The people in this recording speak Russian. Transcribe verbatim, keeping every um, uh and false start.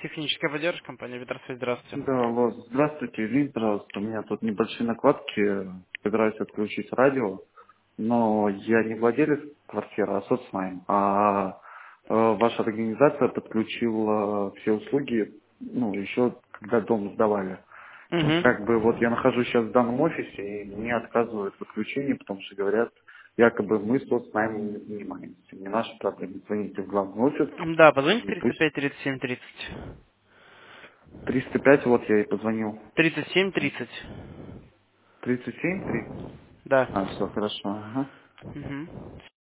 Техническая поддержка, компания Витросвязь, здравствуйте. Да, алло, здравствуйте, извините, пожалуйста, у меня тут небольшие накладки, собираюсь отключить радио, но я не владелец квартиры, а соцнайм, а э, ваша организация подключила все услуги, ну, еще когда дом сдавали. Ну, как бы вот Угу. я нахожусь сейчас в данном офисе, и мне отказывают в подключении, потому что говорят, якобы мы соцнаймом не занимаемся, не наша проблема, звоните в главный офис, Да, позвоните и триста пусть пять тридцать семь тридцать. триста пять, вот я и позвонил. тридцать семь тридцать. тридцать семь, тридцать. Да. А, все, хорошо. Ага. Угу.